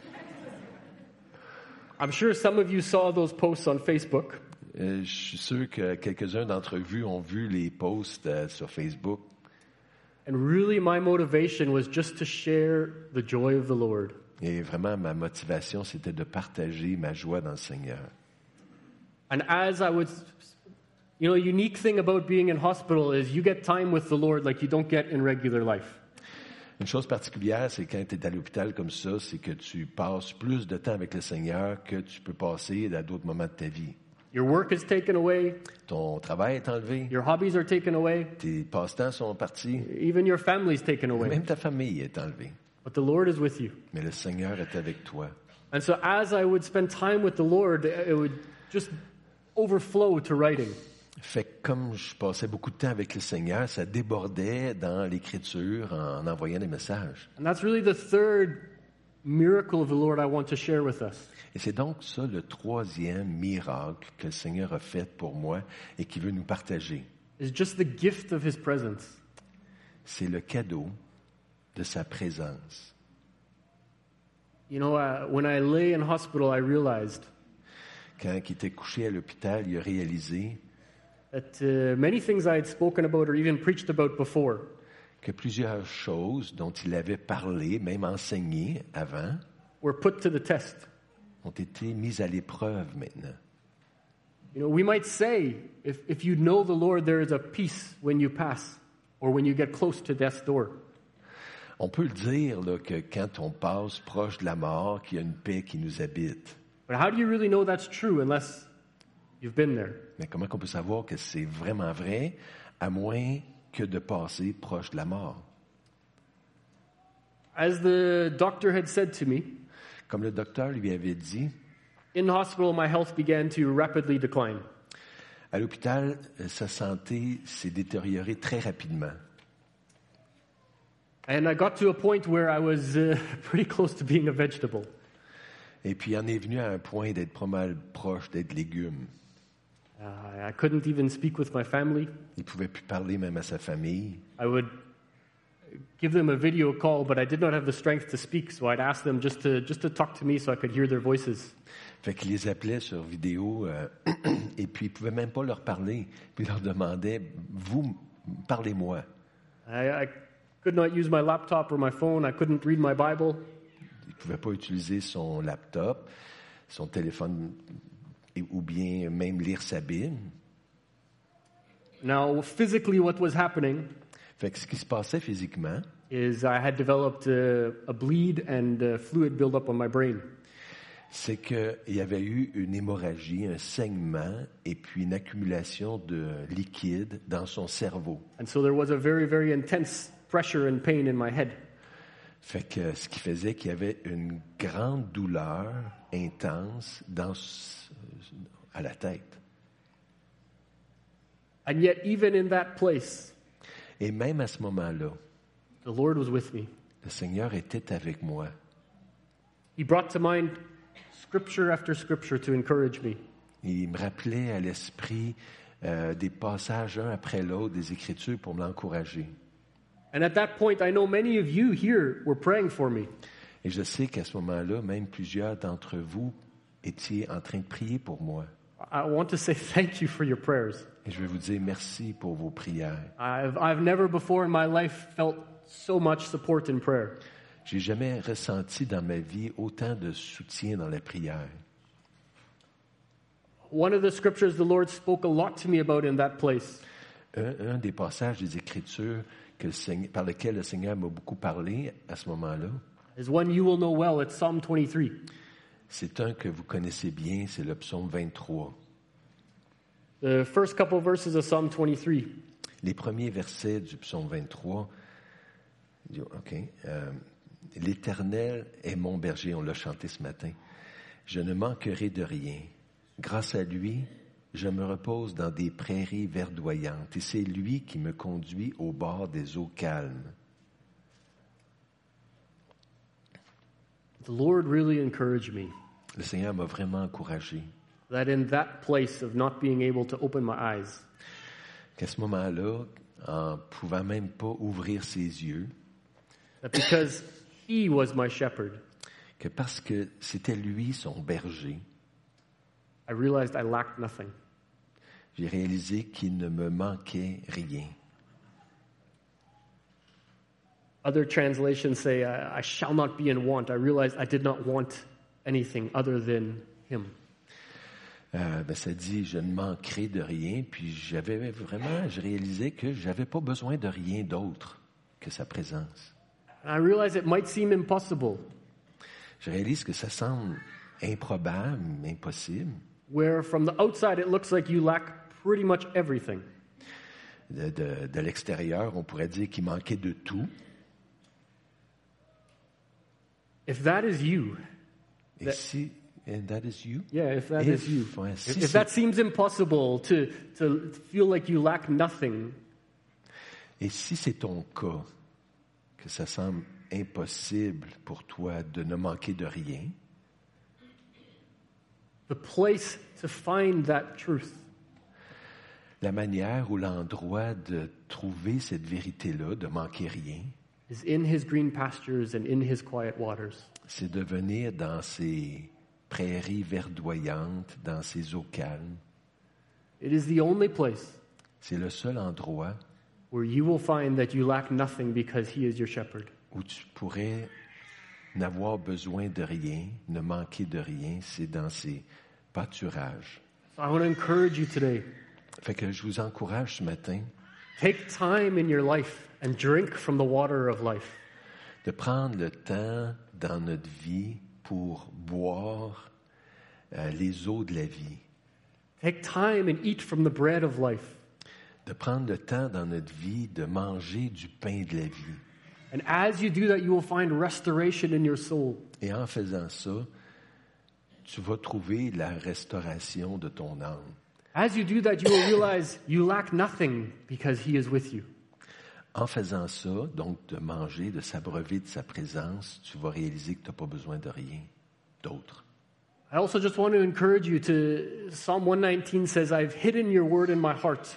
I'm sure some of you saw those posts on Facebook. Euh, je suis sûr que quelques-uns d'entre vous ont vu les posts euh, sur Facebook. And really, my motivation was just to share the joy of the Lord. Et vraiment, ma motivation, c'était de partager ma joie dans le Seigneur. And as I was, you know, a unique thing about being in hospital is you get time with the Lord like you don't get in regular life. Une chose particulière, c'est quand tu es à l'hôpital comme ça, c'est que tu passes plus de temps avec le Seigneur que tu peux passer à d'autres moments de ta vie. Your work is taken away, Ton travail est enlevé, your hobbies are taken away, tes passe-temps sont partis, even your family is taken away. même ta famille est enlevée. But the Lord is with you. Mais le Seigneur est avec toi. And so as I would spend time with the Lord, it would just overflow to writing. Fait que comme je passais beaucoup de temps avec le Seigneur, ça débordait dans l'Écriture en envoyant des messages. And that's really the third miracle of the Lord I want to share with us. Et c'est donc ça le troisième miracle que le Seigneur a fait pour moi et qu'il veut nous partager. It's just the gift of His presence. C'est le cadeau de sa présence. You know, uh, when I lay in hospital, I realized Quand il était couché à l'hôpital, il a réalisé that uh, many things I had spoken about or even preached about before que plusieurs choses dont il avait parlé, même enseigné avant, were put to the test. ont été mises à l'épreuve maintenant. You know, we might say, if, if you know the Lord, there is a peace when you pass or when you get close to death's door. On peut le dire là, que quand on passe proche de la mort, qu'il y a une paix qui nous habite. But how do you really know that's true unless you've been there? Mais comment on peut savoir que c'est vraiment vrai, à moins que de passer proche de la mort? As the doctor had said to me, Comme le docteur lui avait dit, in hospital, my health began to rapidly decline. à l'hôpital, sa santé s'est détériorée très rapidement. And I got to a point where I was uh, pretty close to being a vegetable. Et puis, il en est venu à un point d'être pas mal proche d'être légume. Uh, I couldn't even speak with my family. Il ne pouvait plus parler même à sa famille. I would give them a video call, but I did not have the strength to speak, so I'd ask them just to just to talk to me so I could hear their voices. Fait qu'il les appelait sur vidéo euh, et puis il ne pouvait même pas leur parler. Puis il leur demandait, vous, parlez-moi. I, I could not use my laptop or my phone. I couldn't read my Bible. Il ne pouvait pas utiliser son laptop, son téléphone et- ou bien même lire sa Bible. Now, physically, what was happening Fait que ce qui se passait physiquement, is I had developed uh, a bleed and uh, fluid buildup on my brain. c'est qu'il y avait eu une hémorragie, un saignement et puis une accumulation de liquide dans son cerveau. And so there was a very, very intense pressure and pain in my head. Fait que ce qui faisait qu'il y avait une grande douleur intense dans, à la tête. And yet, even in that place, Et même à ce moment-là, the Lord was with me. le Seigneur était avec moi. He brought to mind scripture after scripture to encourage me. Il me rappelait à l'esprit euh, des passages un après l'autre des Écritures pour l'encourager. And at that point, I know many of you here were praying for me. Et je sais qu'à ce moment-là, même plusieurs d'entre vous étiez en train de prier pour moi. I want to say thank you for your prayers. Et je vais vous dire merci pour vos prières. I've, I've never before in my life felt so much support in prayer. J'ai jamais ressenti dans ma vie autant de soutien dans la prière. One of the scriptures the Lord spoke a lot to me about in that place Un, un des passages des Écritures que le Seigneur, par lequel le Seigneur m'a beaucoup parlé à ce moment-là, is one you will know well. It's Psalm twenty-three. c'est un que vous connaissez bien, c'est le psaume vingt-trois. The first couple verses of Psalm twenty-three. Les premiers versets du psaume vingt-trois, OK. Euh, L'Éternel est mon berger, on l'a chanté ce matin. Je ne manquerai de rien. Grâce à lui, je me repose dans des prairies verdoyantes et c'est lui qui me conduit au bord des eaux calmes. The Lord really encouraged me Le Seigneur m'a vraiment encouragé that in that place of not being able to open my eyes, qu'à ce moment-là, en pouvant même pas ouvrir ses yeux, that because He was my shepherd, que parce que c'était lui son berger, I realized I lacked nothing. j'ai réalisé qu'il ne me manquait rien. Other translations say, I, I shall not be in want. I realized I did not want anything other than Him. Euh, ben, ça dit, je ne manquerai de rien, puis j'avais vraiment, je réalisais que j'avais pas besoin de rien d'autre que sa présence. And I realized it might seem impossible, Je réalise que ça semble improbable, impossible. where from the outside it looks like you lack pretty much everything. De, de, de l'extérieur, on pourrait dire qu'il manquait de tout. If that is you, Et That- si And that is you? Yeah, if that Et is you. ouais, si If, if c'est- that seems impossible to, to feel like you lack nothing, Et si c'est ton cas, que ça semble impossible pour toi de ne manquer de rien, the place to find that truth la manière ou l'endroit de trouver cette vérité-là, de manquer rien, is in his green pastures and in his quiet waters. c'est de venir dans ces prairies verdoyantes, dans ces eaux calmes. It is the only place C'est le seul endroit where you will find that you lack nothing because he is your shepherd. où tu pourrais n'avoir besoin de rien, ne manquer de rien, c'est dans ces pâturages. So I want to encourage you today. Fait que je vous encourage ce matin Take time in your life and drink from the water of life. de prendre le temps dans notre vie pour boire euh, les eaux de la vie, Take time and eat from the bread of life. de prendre le temps dans notre vie de manger du pain de la vie. And as you do that, you will find restoration in your soul. Et en faisant ça, tu vas trouver la restauration de ton âme. As you do that, you will realize you lack nothing because he is with you. En faisant ça, donc de manger, de s'abreuver de sa présence, tu vas réaliser que tu n'as pas besoin de rien d'autre. I also just want to encourage you to, Psalm one nineteen says, I've hidden your word in my heart.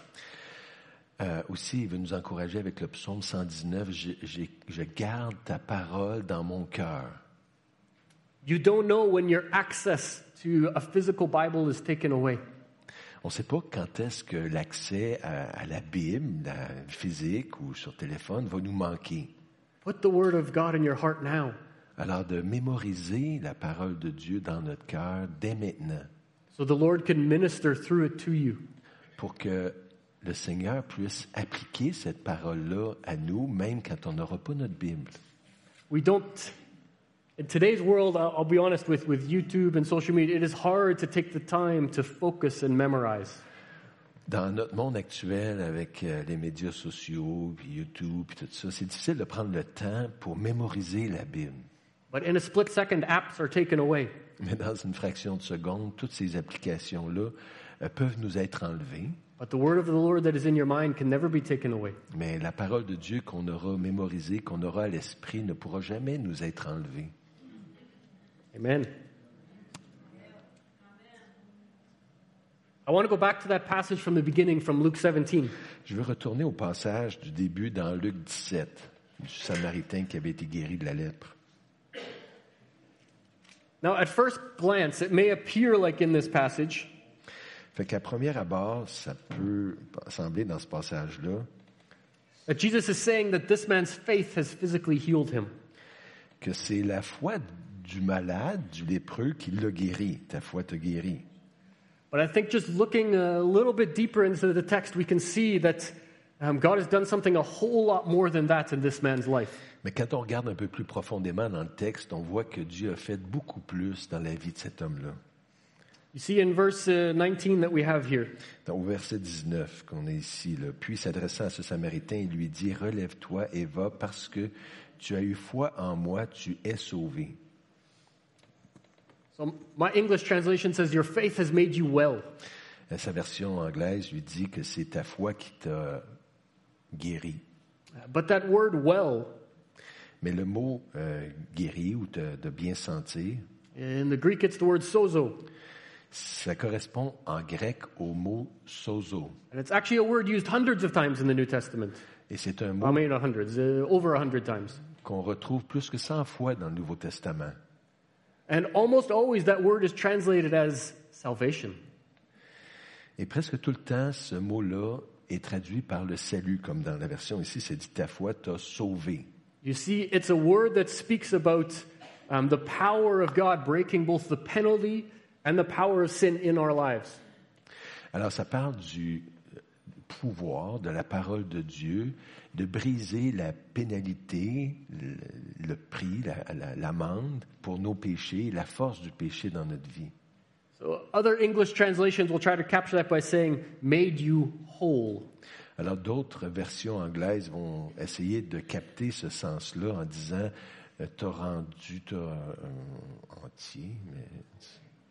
Euh, aussi, il veut nous encourager avec le psaume cent dix-neuf, je, j'ai- je garde ta parole dans mon cœur. You don't know when your access to a physical Bible is taken away. On ne sait pas quand est-ce que l'accès à, à la Bible, la physique ou sur téléphone, va nous manquer. Put the word of God in your heart now. Alors de mémoriser la parole de Dieu dans notre cœur dès maintenant, So the Lord can minister through it to you. pour que le Seigneur puisse appliquer cette parole-là à nous, même quand on n'aura pas notre Bible. We don't, in today's world, I'll, I'll be honest, with, with YouTube and social media, it is hard to take the time to focus and memorize. Dans notre monde actuel, avec euh, les médias sociaux, puis YouTube, puis tout ça, c'est difficile de prendre le temps pour mémoriser la Bible. But in a split second, apps are taken away. Mais dans une fraction de seconde, toutes ces applications-là euh, peuvent nous être enlevées. But the word of the Lord that is in your mind can never be taken away. Mais la parole de Dieu qu'on aura mémorisée, qu'on aura à l'esprit, ne pourra jamais nous être enlevée. Amen. I want to go back to that passage from the beginning, from Luke seventeen. Je veux retourner au passage du début dans Luc dix-sept, du Samaritain qui avait été guéri de la lèpre. Now, at first glance, it may appear like in this passage Fait qu'à première abord, ça peut sembler dans ce passage-là that Jesus is saying that this man's faith has physically healed him. que c'est la foi du malade, du lépreux, qui l'a guéri. Ta foi t'a guéri. But I think just looking a little bit deeper into the text, we can see that um, God has done something a whole lot more than that in this man's life. Mais quand on regarde un peu plus profondément dans le texte, on voit que Dieu a fait beaucoup plus dans la vie de cet homme-là. You see in verse uh, nineteen that we have here. Au verset dix-neuf qu'on est ici, là. Puis s'adressant à ce Samaritain, il lui dit, « Relève-toi et va, parce que tu as eu foi en moi, tu es sauvé. » So my English translation says, your faith has made you well. Sa version anglaise lui dit que c'est ta foi qui t'a guéri. But that word well, Mais le mot euh, guéri ou de, de bien sentir, in the Greek it's the word sozo. ça correspond en grec au mot sozo. And it's actually a word used hundreds of times in the New Testament. Et c'est un I mot mean, not hundreds, uh, over a hundred times. qu'on retrouve plus que cent fois dans le Nouveau Testament. And almost always that word is translated as salvation. Et presque tout le temps, ce mot-là est traduit par le salut, comme dans la version ici, c'est dit ta foi t'a sauvé. You see, it's a word that speaks about um, the power of God breaking both the penalty and the power of sin in our lives. Alors, ça parle du pouvoir de la parole de Dieu de briser la pénalité, le, le prix, la, la, l'amende pour nos péchés, la force du péché dans notre vie. So other English translations will try to capture that by saying, made you whole. Alors, d'autres versions anglaises vont essayer de capter ce sens-là en disant euh, « t'as rendu t'as, euh, entier », mais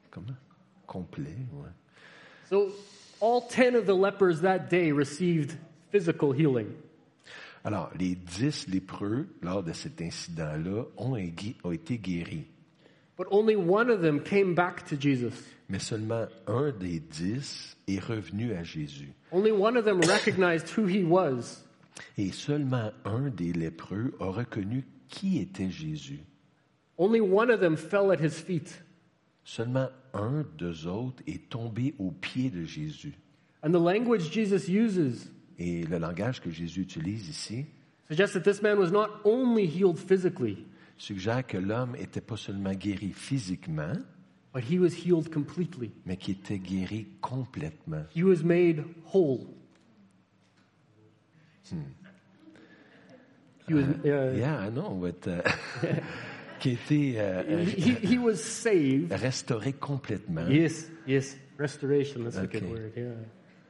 comment? Complet, ouais. So all ten of the lepers that day received physical healing. Alors, les dix lépreux, lors de cet incident-là, ont, égui- ont été guéris. But only one of them came back to Jesus. Mais seulement un des dix est revenu à Jésus. Only one of them recognized who he was. Et seulement un des lépreux a reconnu qui était Jésus. Only one of them fell at his feet. Seulement un d'eux autres est tombé aux pieds de Jésus. And the language Jesus uses Et le langage que Jésus utilise ici suggests that this man was not only healed physically, suggère que l'homme n'était pas seulement guéri physiquement, but he was healed completely. mais qu'il était guéri complètement. He was made whole. He was, uh, Yeah, I know, but, uh, qui était euh, he, he was saved. restauré complètement. Yes, yes. Restoration, that's a Okay. good word, yeah.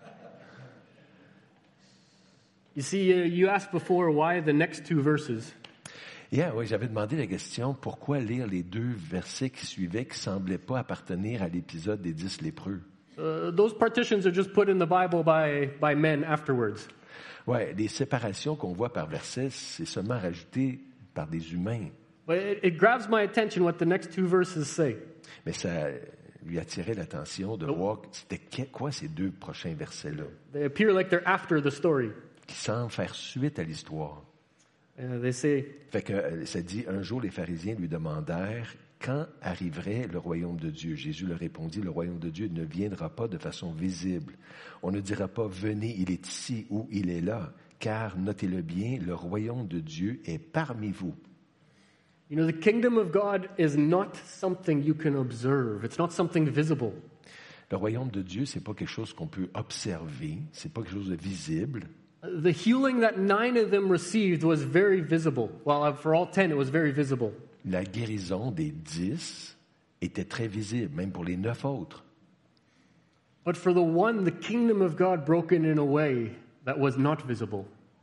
You see, uh, you asked before why the next two verses. Yeah, oui, j'avais demandé la question, pourquoi lire les deux versets qui suivaient qui ne semblaient pas appartenir à l'épisode des dix lépreux? Uh, those partitions are just put in the Bible by, by men afterwards. Ouais, les séparations qu'on voit par versets, c'est seulement rajouté par des humains. But it, it grabs my attention what the next two verses say. Mais ça lui attirait l'attention de voir c'était que- quoi ces deux prochains versets-là, They appear like they're after the story. qui semblent faire suite à l'histoire. Uh, they say, Fait que euh, ça dit, un jour les pharisiens lui demandèrent quand arriverait le royaume de Dieu. Jésus leur répondit, le royaume de Dieu ne viendra pas de façon visible. On ne dira pas, venez, il est ici ou il est là, car notez-le bien, le royaume de Dieu est parmi vous. you know, the kingdom of God is not something you can observe. It's not something visible. Le royaume de Dieu, c'est pas quelque chose qu'on peut observer, c'est pas quelque chose de visible. Uh, The healing that nine of them received was very visible. Well, uh, for all ten, it was very visible. La guérison des dix était très visible, même pour les neuf autres. But for the one, the kingdom of God broken in a way that was not visible.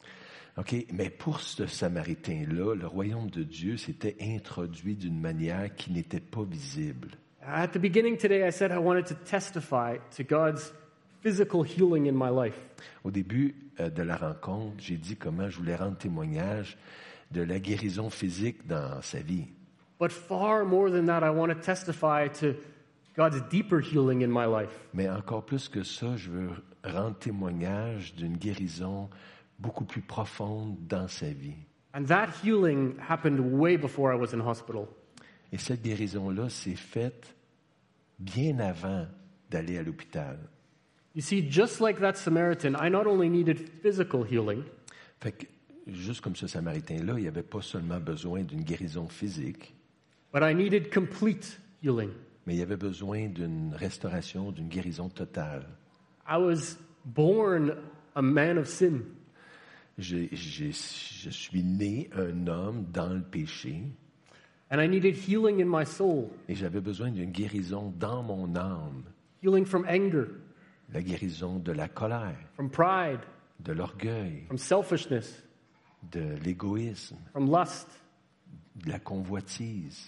OK, mais pour ce Samaritain-là, le royaume de Dieu s'était introduit d'une manière qui n'était pas visible. At the beginning today, I said I wanted to testify to God's physical healing in my life. Au début euh, de la rencontre, j'ai dit comment je voulais rendre témoignage de la guérison physique dans sa vie. But far more than that, I want to testify to God's deeper healing in my life. Mais encore plus que ça, je veux rendre témoignage d'une guérison beaucoup plus profonde dans sa vie. And that healing happened way before I was in hospital. Et cette guérison-là s'est faite bien avant d'aller à l'hôpital. You see, just like that Samaritan, I not only needed physical healing, Fait que, juste comme ce Samaritain-là, il n'y avait pas seulement besoin d'une guérison physique, but I needed complete healing. mais il avait besoin d'une restauration, d'une guérison totale. I was born a man of sin. J'ai- j'ai- je suis né un homme dans le péché And I needed healing in my soul, et j'avais besoin d'une guérison dans mon âme, healing from anger, la guérison de la colère, from pride, de l'orgueil, from selfishness, de l'égoïsme, from lust. de la convoitise.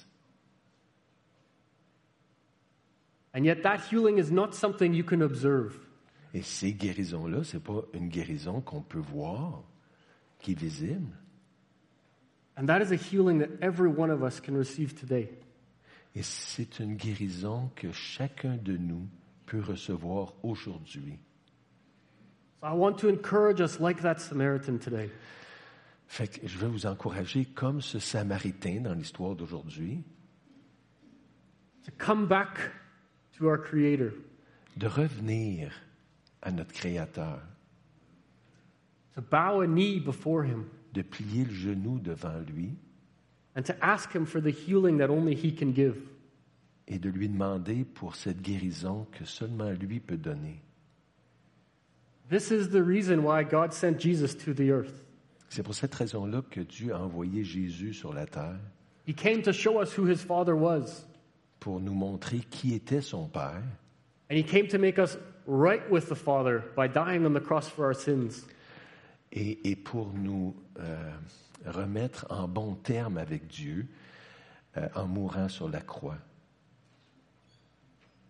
And yet that healing is not something you can observe. Et ces guérisons-là, ce n'est pas une guérison qu'on peut voir, qui est visible. And that is a healing that every one of us can receive today. Et c'est une guérison que chacun de nous peut recevoir aujourd'hui. So I want to encourage us like that Samaritan today. Fait que je veux vous encourager, comme ce Samaritain dans l'histoire d'aujourd'hui, To come back to our Creator. de revenir à notre Créateur, To bow a knee before Him. de plier le genou devant lui And to ask Him for the healing that only He can give. et de lui demander pour cette guérison que seulement lui peut donner. This is the reason why God sent Jesus to the earth. C'est pour cette raison-là que Dieu a envoyé Jésus sur la terre He came to show us who His Father was. pour nous montrer qui était son Père And He came to make us right with the Father by dying on the cross for our sins. et, et pour nous euh, remettre en bon terme avec Dieu euh, en mourant sur la croix.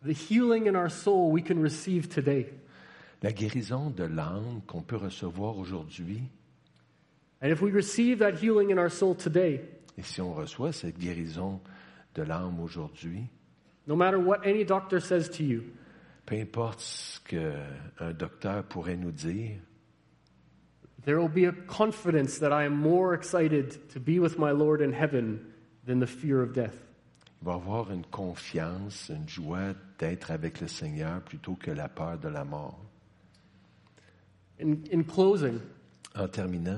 the healing in our soul we can receive today. La guérison de l'âme qu'on peut recevoir aujourd'hui, And if we receive that healing in our soul today, et si on reçoit cette guérison de l'âme aujourd'hui, no matter what any doctor says to you, peu importe ce qu'un docteur pourrait nous dire, there will be a confidence that I am more excited to be with my Lord in heaven than the fear of death. il va y avoir une confiance, une joie d'être avec le Seigneur plutôt que la peur de la mort. In, in closing, En terminant,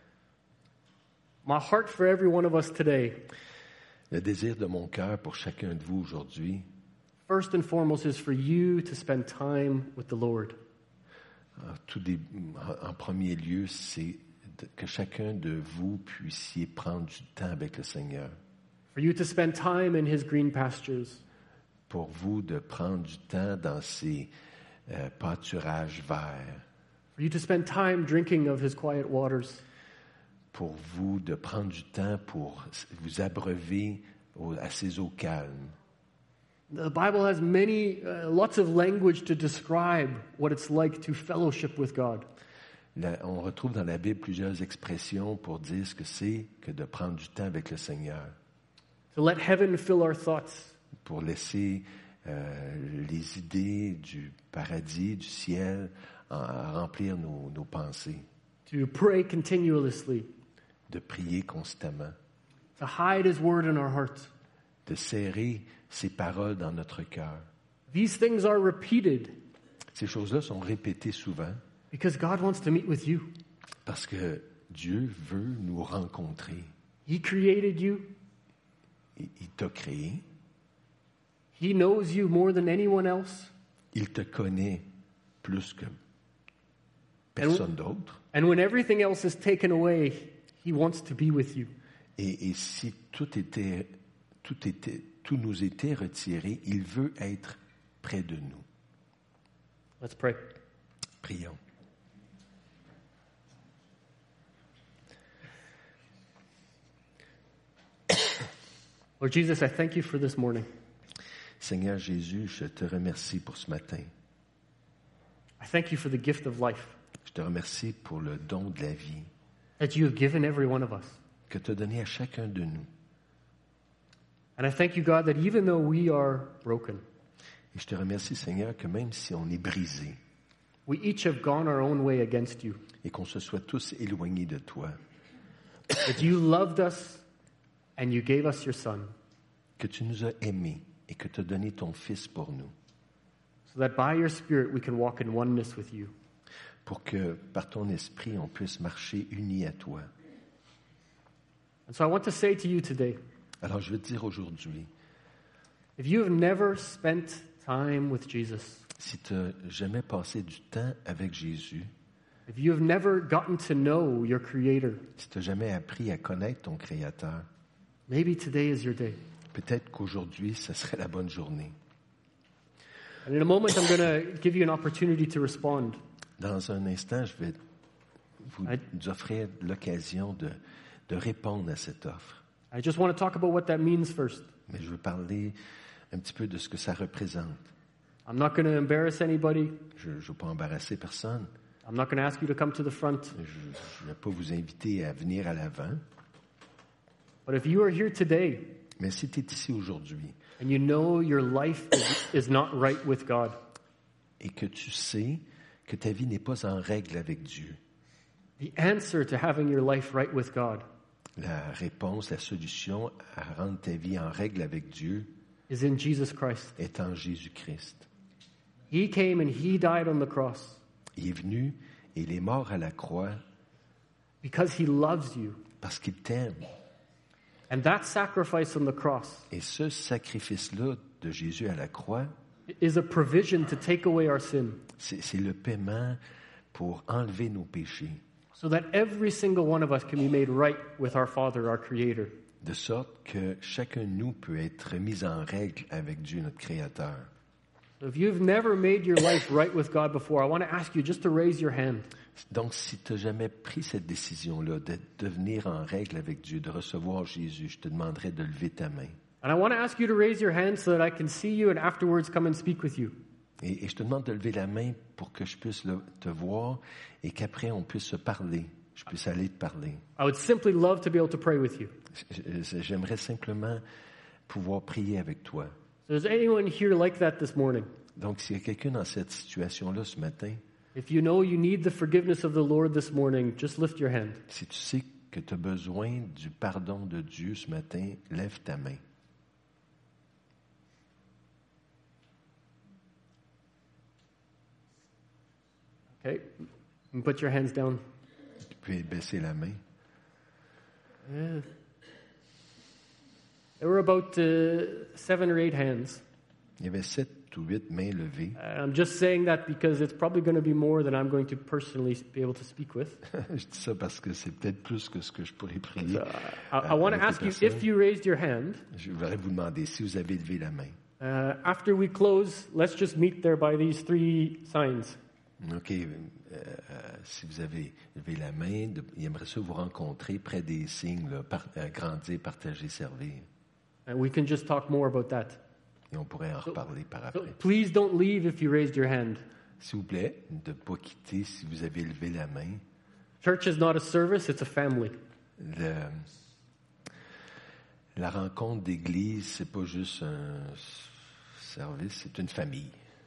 my heart for every one of us today, le désir de mon cœur pour chacun de vous aujourd'hui, first and foremost, is for you to spend time with the Lord. en, tout dé- en premier lieu, c'est de- que chacun de vous puissiez prendre du temps avec le Seigneur. For you to spend time in His green pastures. Pour vous de prendre du temps dans ces euh, pâturages verts. For you to spend time drinking of His quiet waters. Pour vous de prendre du temps pour vous abreuver au- à ces eaux calmes. The Bible has many, uh, lots of language to describe what it's like to fellowship with God. Là, on retrouve dans la Bible plusieurs expressions pour dire ce que c'est que de prendre du temps avec le Seigneur, To let heaven fill our thoughts. pour laisser euh, les idées du paradis, du ciel, en- à remplir nos, nos pensées, To pray continuously. de prier constamment, To hide His word in our hearts. de serrer ses paroles dans notre cœur. These things are repeated Ces choses-là sont répétées souvent because God wants to meet with you. parce que Dieu veut nous rencontrer. He created you. Il, il t'a créé, He knows you more than anyone else. il te connaît plus que personne d'autre. And when everything else is taken away, He wants to be with you. Et, et si tout était, tout était, tout nous était retiré, il veut être près de nous. Let's pray. Prions. Lord Jesus, I thank you for this morning. Seigneur Jésus, je te remercie pour ce matin. I thank you for the gift of life Je te remercie pour le don de la vie that you have given every one of us. que tu as donné à chacun de nous. And I thank you, God, that even though we are broken, Et je te remercie, Seigneur, que même si on est brisé we each have gone our own way against you, et qu'on se soit tous éloignés de toi, that you loved us and you gave us your Son, que tu nous as aimés et que tu as donné ton Fils pour nous, so that by your Spirit we can walk in oneness with you. pour que par ton esprit on puisse marcher unis à toi. And so I want to say to you today, Alors je veux te dire aujourd'hui, if you have never spent time with Jesus, si tu n'as jamais passé du temps avec Jésus, if you have never gotten to know your Creator, si tu n'as jamais appris à connaître ton Créateur, maybe today is your day. peut-être qu'aujourd'hui, ce serait la bonne journée. And in a moment, I'm going to give you an opportunity to respond. Dans un instant, je vais vous I- vous offrir l'occasion de, de répondre à cette offre. I just want to talk about what that means first. Mais je veux parler un petit peu de ce que ça représente. I'm not going to embarrass anybody. Je ne veux pas embarrasser personne. I'm not going to ask you to come to the front. Je ne vais pas vous inviter à venir à l'avant. But if you are here today Mais si tu es ici aujourd'hui and you know your life is, is not right with God, et que tu sais que ta vie n'est pas en règle avec Dieu, the answer to having your life right with God la réponse, la solution à rendre ta vie en règle avec Dieu is in Jesus Christ. est en Jésus-Christ. He came and He died on the cross Il est venu et il est mort à la croix because He loves you. parce qu'il t'aime. And that sacrifice on the cross Et ce sacrifice-là de Jésus à la croix, is a provision to take away our sin c'est, c'est le paiement pour enlever nos péchés, so that every single one of us can be made right with our Father, our Creator. de sorte que chacun de nous peut être mis en règle avec Dieu, notre Créateur. So if you've never made your life right with God before, I want to ask you just to raise your hand. Donc, si tu n'as jamais pris cette décision-là de devenir en règle avec Dieu, de recevoir Jésus, je te demanderai de lever ta main. And I want to ask you to raise your hand so that I can see you and afterwards come and speak with you. Et, et je te demande de lever la main pour que je puisse le- te voir et qu'après on puisse se parler. Je puisse aller te parler. I would simply love to be able to pray with you. J- J'aimerais simplement pouvoir prier avec toi. So is anyone here like that this morning? Donc, s'il y a quelqu'un dans cette situation-là ce matin, If you know you need the forgiveness of the Lord this morning, just lift your hand. si tu sais que tu as besoin du pardon de Dieu ce matin, lève ta main. Okay? And put your hands down. Tu peux baisser la main. Yeah. There were about uh, seven or eight hands. Il y avait sept ou huit mains levées. And I'm just saying that because it's probably going to be more than I'm going to personally be able to speak with. Je dis ça parce que c'est peut-être plus que ce que je pourrais prier. So, I, I want to avec ask les you, personnes. if you raised your hand, Je voudrais vous demander si vous avez levé la main. uh, after we close, let's just meet there by these three signs. OK. euh, euh, si vous avez levé la main, de, il aimerait ça vous rencontrer près des signes, là, par, euh, grandir, partager, servir. And we can just talk more about that. Et on pourrait en reparler par So après. please don't leave if you raised your hand. S'il vous plaît, de ne pas quitter si vous avez levé la main. Church is not a service, it's a family. Le, la rencontre d'église, c'est pas juste un service, c'est une famille.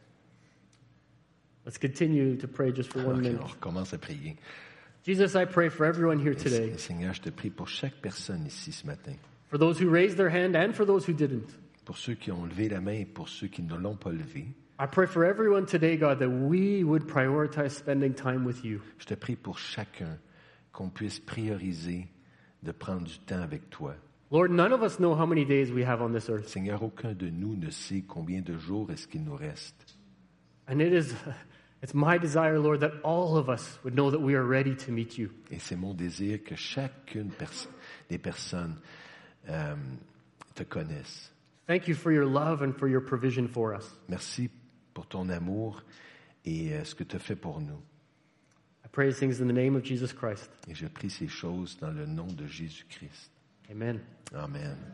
Let's continue to pray just for one OK, minute. on recommence à prier. Jesus, I pray for everyone here Et, today, Seigneur, je te prie pour chaque personne ici ce matin. for those who raised their hand and for those who didn't. Pour ceux qui ont levé la main et pour ceux qui ne l'ont pas levée. I pray for everyone today, God, that we would prioritize spending time with you. Je te prie pour chacun qu'on puisse prioriser de prendre du temps avec toi. Lord, none of us know how many days we have on this earth. Seigneur, aucun de nous ne sait combien de jours est-ce qu'il nous reste. And it is, it's my desire, Lord, that all of us would know that we are ready to meet you. Et c'est mon désir que chacune pers- des personnes euh, te connaisse. Thank you for your love and for your provision for us. Merci pour ton amour et euh, ce que tu as fait pour nous. I pray these things in the name of Jesus Christ. Et je prie ces choses dans le nom de Jésus-Christ. Amen. Amen.